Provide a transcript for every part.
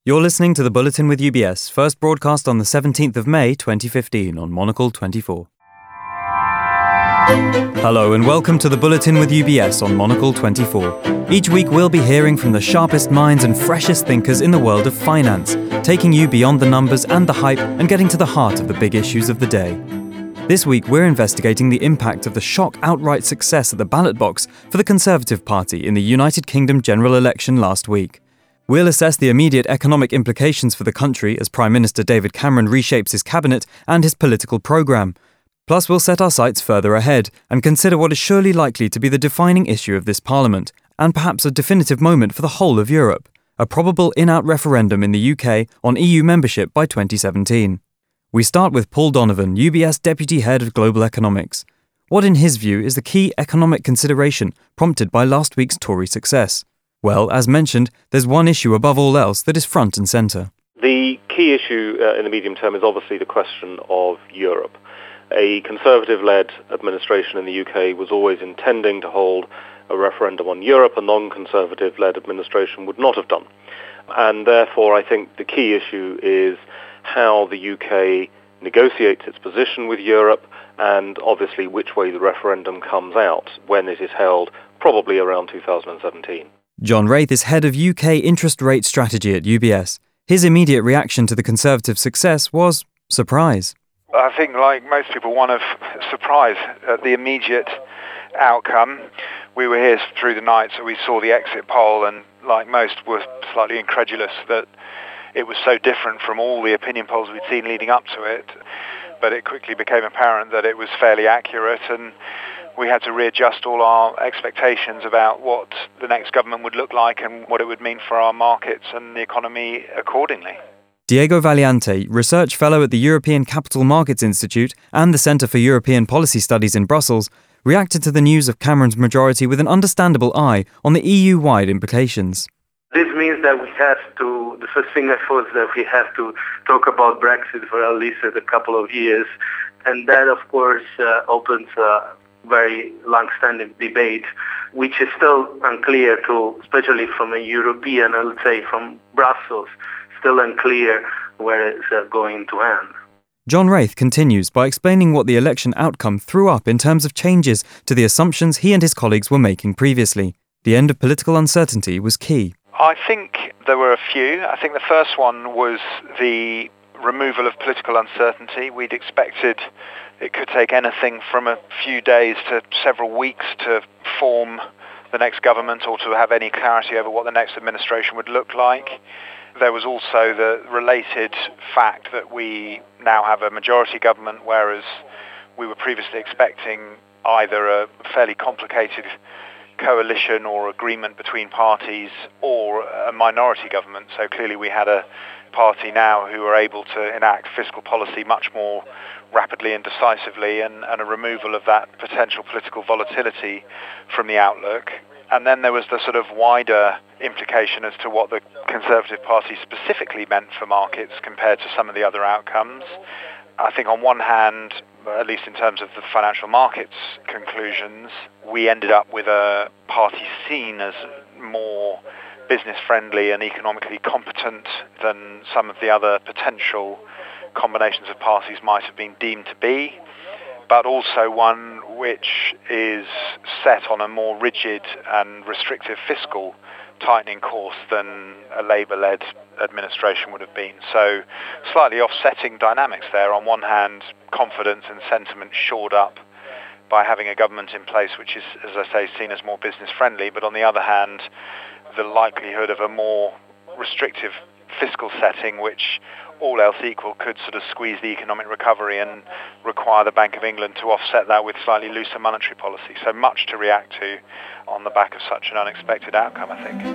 You're listening to The Bulletin with UBS, first broadcast on the 17th of May 2015 on Monocle 24. Hello and welcome to The Bulletin with UBS on Monocle 24. Each week we'll be hearing from the sharpest minds and freshest thinkers in the world of finance, taking you beyond the numbers and the hype and getting to the heart of the big issues of the day. This week we're investigating the impact of the shock outright success at the ballot box for the Conservative Party in the United Kingdom general election last week. We'll assess the immediate economic implications for the country as Prime Minister David Cameron reshapes his cabinet and his political programme. Plus, we'll set our sights further ahead and consider what is surely likely to be the defining issue of this Parliament, and perhaps a definitive moment for the whole of Europe, a probable in-out referendum in the UK on EU membership by 2017. We start with Paul Donovan, UBS Deputy Head of Global Economics. What, in his view, is the key economic consideration prompted by last week's Tory success? Well, as mentioned, there's one issue above all else that is front and centre. The key issue in the medium term is obviously the question of Europe. A Conservative-led administration in the UK was always intending to hold a referendum on Europe. A non-Conservative-led administration would not have done. And therefore, I think the key issue is how the UK negotiates its position with Europe and obviously which way the referendum comes out when it is held, probably around 2017. John Wraith is head of UK interest rate strategy at UBS. His immediate reaction to the Conservative success was surprise. I think, like most people, one of surprise at the immediate outcome. We were here through the night, so we saw the exit poll, and like most were slightly incredulous that it was so different from all the opinion polls we'd seen leading up to it. But it quickly became apparent that it was fairly accurate, and we had to readjust all our expectations about what the next government would look like and what it would mean for our markets and the economy accordingly. Diego Valiante, research fellow at the European Capital Markets Institute and the Centre for European Policy Studies in Brussels, reacted to the news of Cameron's majority with an understandable eye on the EU-wide implications. This means that the first thing I thought is that we have to talk about Brexit for at least a couple of years. And that, of course, opens a very long-standing debate, which is still unclear especially from a European, I would say from Brussels, still unclear where it's going to end. John Wraith continues by explaining what the election outcome threw up in terms of changes to the assumptions he and his colleagues were making previously. The end of political uncertainty was key. I think there were a few. I think the first one was the removal of political uncertainty. We'd expected it could take anything from a few days to several weeks to form the next government or to have any clarity over what the next administration would look like. There was also the related fact that we now have a majority government, whereas we were previously expecting either a fairly complicated coalition or agreement between parties or a minority government. So clearly we had a party now who are able to enact fiscal policy much more rapidly and decisively, and a removal of that potential political volatility from the outlook. And then there was the sort of wider implication as to what the Conservative Party specifically meant for markets compared to some of the other outcomes. I think on one hand, at least in terms of the financial markets conclusions, we ended up with a party seen as more business-friendly and economically competent than some of the other potential combinations of parties might have been deemed to be, but also one which is set on a more rigid and restrictive fiscal tightening course than a Labour-led administration would have been. So slightly offsetting dynamics there. On one hand, confidence and sentiment shored up by having a government in place which is, as I say, seen as more business-friendly, but on the other hand, the likelihood of a more restrictive fiscal setting which, all else equal, could sort of squeeze the economic recovery and require the Bank of England to offset that with slightly looser monetary policy. So much to react to on the back of such an unexpected outcome, I think.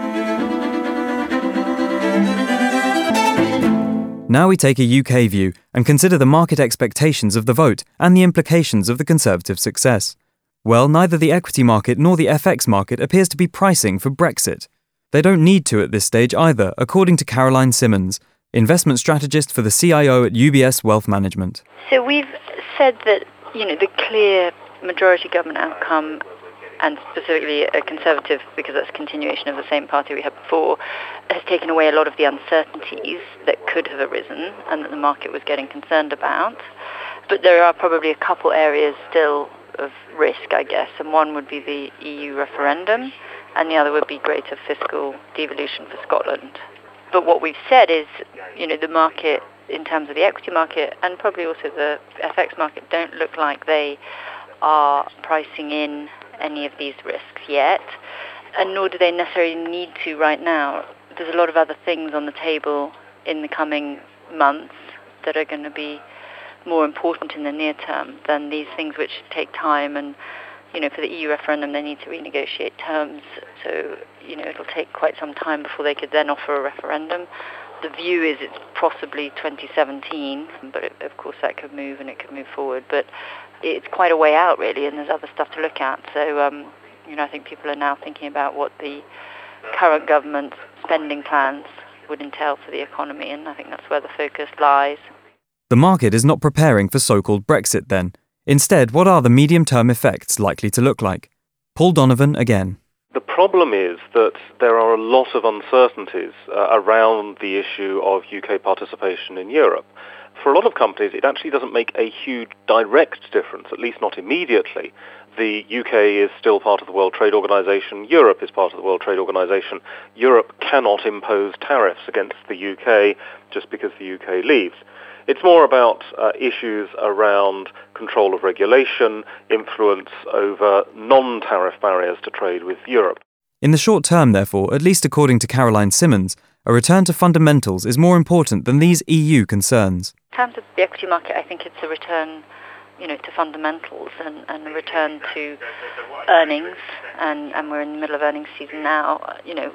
Now we take a UK view and consider the market expectations of the vote and the implications of the Conservative success. Well, neither the equity market nor the FX market appears to be pricing for Brexit. They don't need to at this stage either, according to Caroline Simmons, investment strategist for the CIO at UBS Wealth Management. So we've said that, the clear majority government outcome and specifically a Conservative, because that's a continuation of the same party we had before, has taken away a lot of the uncertainties that could have arisen and that the market was getting concerned about. But there are probably a couple areas still of risk, I guess, and one would be the EU referendum, and the other would be greater fiscal devolution for Scotland. But what we've said is, the market, in terms of the equity market and probably also the FX market, don't look like they are pricing in any of these risks yet, and nor do they necessarily need to right now. There's a lot of other things on the table in the coming months that are going to be more important in the near term than these things which take time. And for the EU referendum, they need to renegotiate terms, so it'll take quite some time before they could then offer a referendum. The view is it's possibly 2017, but of course that could move and it could move forward. But it's quite a way out, really, and there's other stuff to look at. So, I think people are now thinking about what the current government's spending plans would entail for the economy, and I think that's where the focus lies. The market is not preparing for so-called Brexit then. Instead, what are the medium-term effects likely to look like? Paul Donovan again. The problem is that there are a lot of uncertainties around the issue of UK participation in Europe. For a lot of companies, it actually doesn't make a huge direct difference, at least not immediately. The UK is still part of the World Trade Organization. Europe is part of the World Trade Organization. Europe cannot impose tariffs against the UK just because the UK leaves. It's more about issues around control of regulation, influence over non-tariff barriers to trade with Europe. In the short term, therefore, at least according to Caroline Simmons, a return to fundamentals is more important than these EU concerns. In terms of the equity market, I think it's a return, to fundamentals and a return to earnings, and we're in the middle of earnings season now.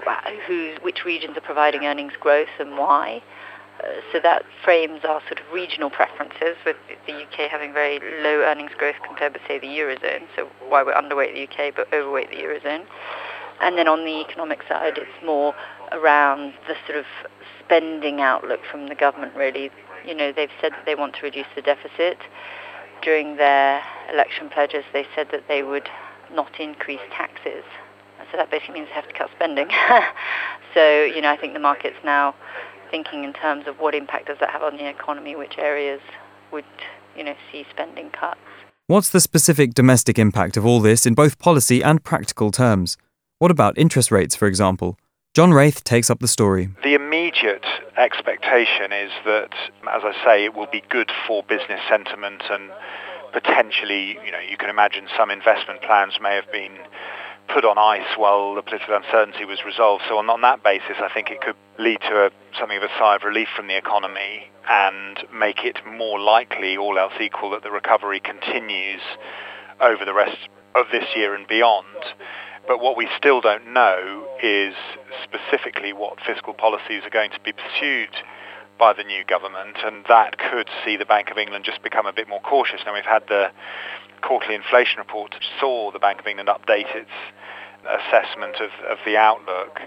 Which regions are providing earnings growth and why? So that frames our sort of regional preferences, with the UK having very low earnings growth compared with, say, the Eurozone, so why we're underweight the UK but overweight the Eurozone. And then on the economic side, it's more around the sort of spending outlook from the government, really. They've said that they want to reduce the deficit. During their election pledges, they said that they would not increase taxes. So that basically means they have to cut spending. So, I think the market's now thinking in terms of what impact does that have on the economy, which areas would, see spending cuts. What's the specific domestic impact of all this in both policy and practical terms? What about interest rates, for example? John Wraith takes up the story. The immediate expectation is that, as I say, it will be good for business sentiment, and potentially, you can imagine some investment plans may have been put on ice while the political uncertainty was resolved. So on that basis, I think it could lead to something of a sigh of relief from the economy and make it more likely, all else equal, that the recovery continues over the rest of this year and beyond. But what we still don't know is specifically what fiscal policies are going to be pursued by the new government, and that could see the Bank of England just become a bit more cautious. Now, we've had the quarterly inflation report which saw the Bank of England update its assessment of the outlook,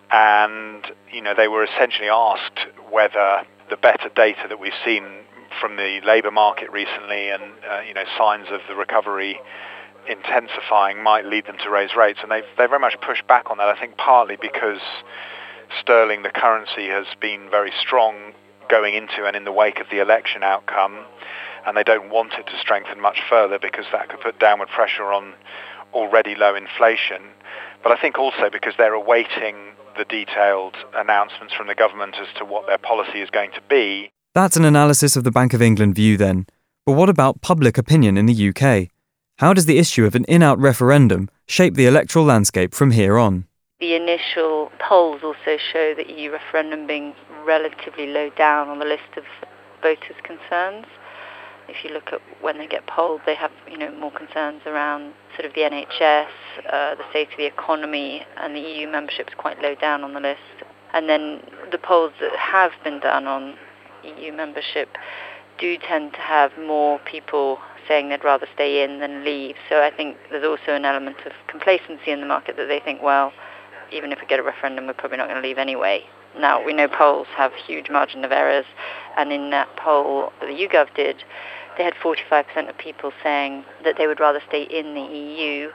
and they were essentially asked whether the better data that we've seen from the labour market recently and signs of the recovery intensifying might lead them to raise rates, and they very much pushed back on that. I think partly because sterling, the currency, has been very strong going into and in the wake of the election outcome, and they don't want it to strengthen much further because that could put downward pressure on already low inflation. But I think also because they're awaiting the detailed announcements from the government as to what their policy is going to be. That's an analysis of the Bank of England view then. But what about public opinion in the UK? How does the issue of an in-out referendum shape the electoral landscape from here on? The initial polls also show the EU referendum being relatively low down on the list of voters' concerns. If you look at when they get polled, they have more concerns around sort of the NHS, the state of the economy, and the EU membership is quite low down on the list. And then the polls that have been done on EU membership do tend to have more people saying they'd rather stay in than leave. So I think there's also an element of complacency in the market that they think, well, even if we get a referendum, we're probably not going to leave anyway. Now, we know polls have huge margin of errors, and in that poll that the YouGov did, they had 45% of people saying that they would rather stay in the EU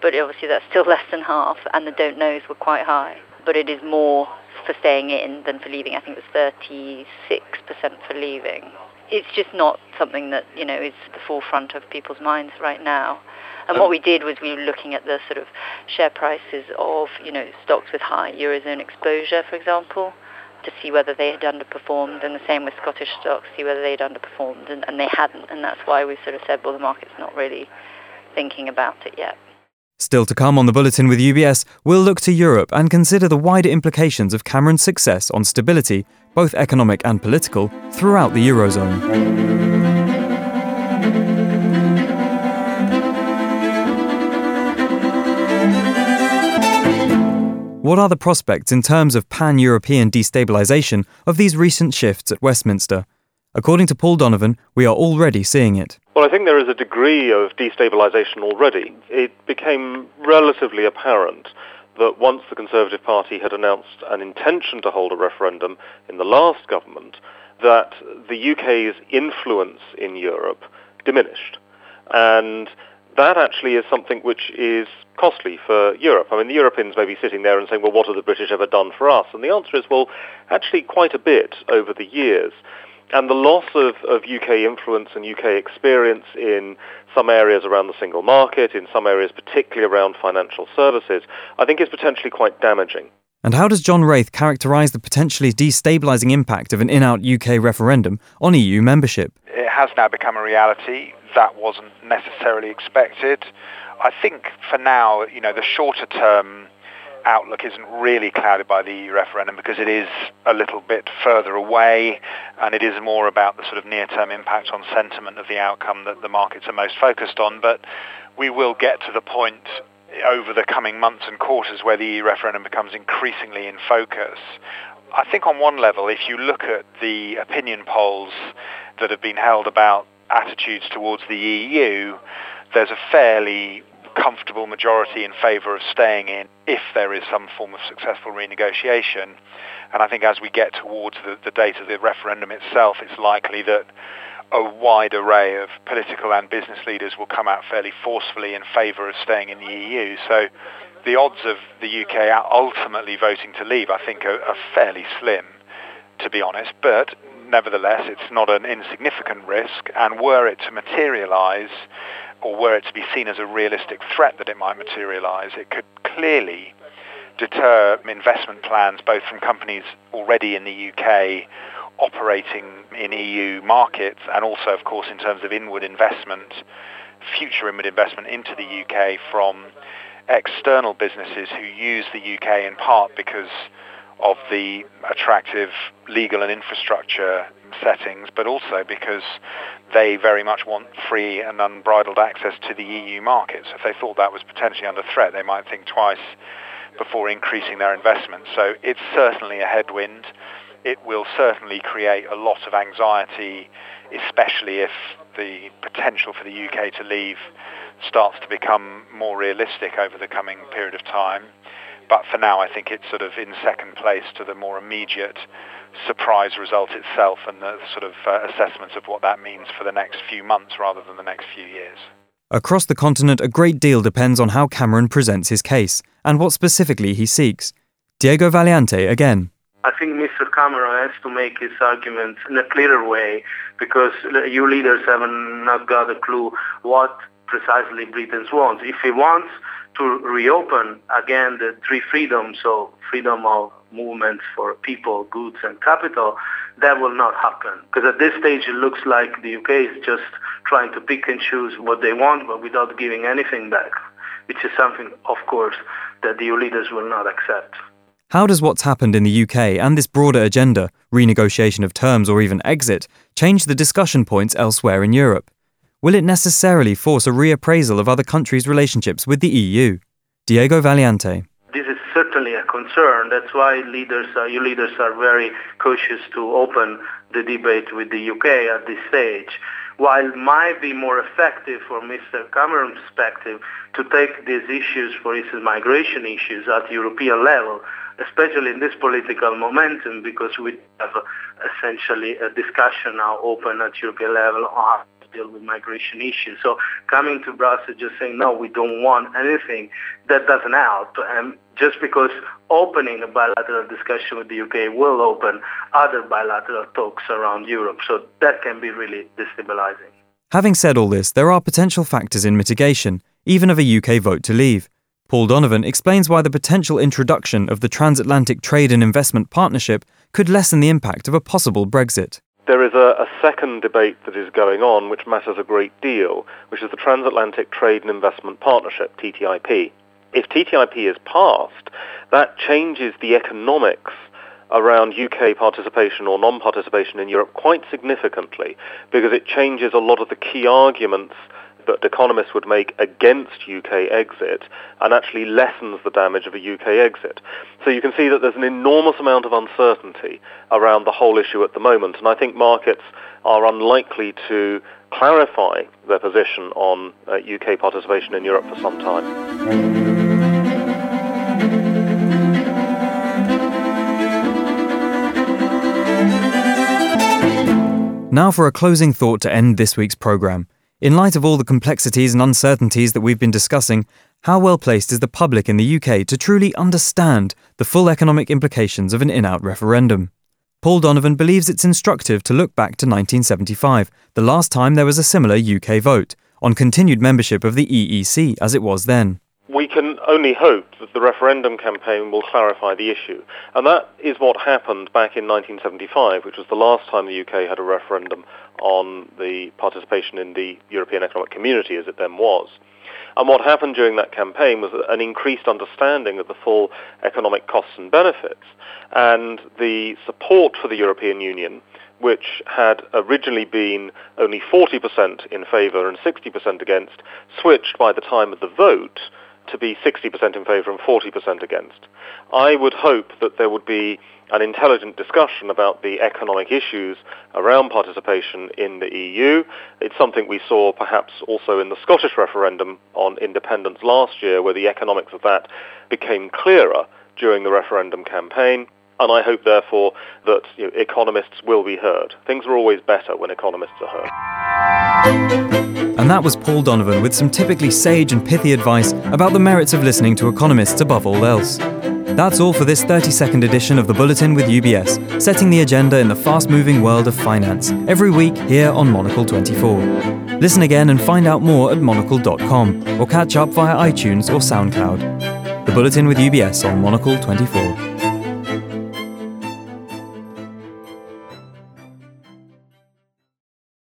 but obviously that's still less than half, and the don't knows were quite high. But it is more for staying in than for leaving. I think it was 36% for leaving. It's just not something that, is at the forefront of people's minds right now. And what we did was we were looking at the sort of share prices of, stocks with high Eurozone exposure, for example, to see whether they had underperformed, and the same with Scottish stocks, see whether they'd underperformed, and they hadn't. And that's why we sort of said, well, the market's not really thinking about it yet. Still to come on the Bulletin with UBS, we'll look to Europe and consider the wider implications of Cameron's success on stability, both economic and political, throughout the Eurozone. What are the prospects in terms of pan-European destabilisation of these recent shifts at Westminster? According to Paul Donovan, we are already seeing it. Well, I think there is a degree of destabilisation already. It became relatively apparent that once the Conservative Party had announced an intention to hold a referendum in the last government, that the UK's influence in Europe diminished. And that actually is something which is costly for Europe. I mean, the Europeans may be sitting there and saying, well, what have the British ever done for us? And the answer is, well, actually quite a bit over the years. And the loss of UK influence and UK experience in some areas around the single market, in some areas particularly around financial services, I think is potentially quite damaging. And how does John Wraith characterise the potentially destabilising impact of an in-out UK referendum on EU membership? It has now become a reality. That wasn't necessarily expected. I think for now, the shorter term outlook isn't really clouded by the EU referendum because it is a little bit further away, and it is more about the sort of near-term impact on sentiment of the outcome that the markets are most focused on. But we will get to the point over the coming months and quarters where the EU referendum becomes increasingly in focus. I think on one level, if you look at the opinion polls that have been held about attitudes towards the EU, there's a fairly comfortable majority in favour of staying in if there is some form of successful renegotiation. And I think as we get towards the date of the referendum itself, it's likely that a wide array of political and business leaders will come out fairly forcefully in favour of staying in the EU. So the odds of the UK ultimately voting to leave, I think, are fairly slim, to be honest. But nevertheless, it's not an insignificant risk, and were it to materialise, or were it to be seen as a realistic threat that it might materialise, it could clearly deter investment plans both from companies already in the UK operating in EU markets, and also, of course, in terms of inward investment, future inward investment into the UK from external businesses who use the UK in part because of the attractive legal and infrastructure settings, but also because they very much want free and unbridled access to the EU market. So if they thought that was potentially under threat, they might think twice before increasing their investment. So it's certainly a headwind. It will certainly create a lot of anxiety, especially if the potential for the UK to leave starts to become more realistic over the coming period of time. But for now, I think it's sort of in second place to the more immediate surprise result itself and the sort of assessments of what that means for the next few months rather than the next few years. Across the continent, a great deal depends on how Cameron presents his case and what specifically he seeks. Diego Valiante again. I think Mr. Cameron has to make his arguments in a clearer way because you leaders have not got a clue what precisely Britain wants. If he wants to reopen again the three freedoms, so freedom of movements for people, goods and capital, that will not happen. Because at this stage it looks like the UK is just trying to pick and choose what they want but without giving anything back, which is something, of course, that the EU leaders will not accept. How does what's happened in the UK and this broader agenda, renegotiation of terms or even exit, change the discussion points elsewhere in Europe? Will it necessarily force a reappraisal of other countries' relationships with the EU? Diego Valiante. This is certainly a concern. That's why EU leaders are very cautious to open the debate with the UK at this stage. While it might be more effective for Mr. Cameron's perspective to take these issues, for instance, migration issues at European level, especially in this political momentum, because we have essentially a discussion now open at European level on deal with migration issues. So coming to Brussels just saying, no, we don't want anything, that doesn't help. And just because opening a bilateral discussion with the UK will open other bilateral talks around Europe. So that can be really destabilizing. Having said all this, there are potential factors in mitigation, even of a UK vote to leave. Paul Donovan explains why the potential introduction of the Transatlantic Trade and Investment Partnership could lessen the impact of a possible Brexit. There is a second debate that is going on which matters a great deal, which is the Transatlantic Trade and Investment Partnership, TTIP. If TTIP is passed, that changes the economics around UK participation or non-participation in Europe quite significantly, because it changes a lot of the key arguments that economists would make against UK exit and actually lessens the damage of a UK exit. So you can see that there's an enormous amount of uncertainty around the whole issue at the moment, and I think markets are unlikely to clarify their position on UK participation in Europe for some time. Now for a closing thought to end this week's programme. In light of all the complexities and uncertainties that we've been discussing, how well placed is the public in the UK to truly understand the full economic implications of an in-out referendum? Paul Donovan believes it's instructive to look back to 1975, the last time there was a similar UK vote, on continued membership of the EEC as it was then. We can only hope that the referendum campaign will clarify the issue. And that is what happened back in 1975, which was the last time the UK had a referendum on the participation in the European Economic Community, as it then was. And what happened during that campaign was an increased understanding of the full economic costs and benefits, and the support for the European Union, which had originally been only 40% in favour and 60% against, switched by the time of the vote to be 60% in favour and 40% against. I would hope that there would be an intelligent discussion about the economic issues around participation in the EU. It's something we saw perhaps also in the Scottish referendum on independence last year, where the economics of that became clearer during the referendum campaign. And I hope, therefore, that economists will be heard. Things are always better when economists are heard. And that was Paul Donovan with some typically sage and pithy advice about the merits of listening to economists above all else. That's all for this 30-second edition of the Bulletin with UBS, setting the agenda in the fast-moving world of finance, every week here on Monocle 24. Listen again and find out more at monocle.com, or catch up via iTunes or SoundCloud. The Bulletin with UBS on Monocle 24.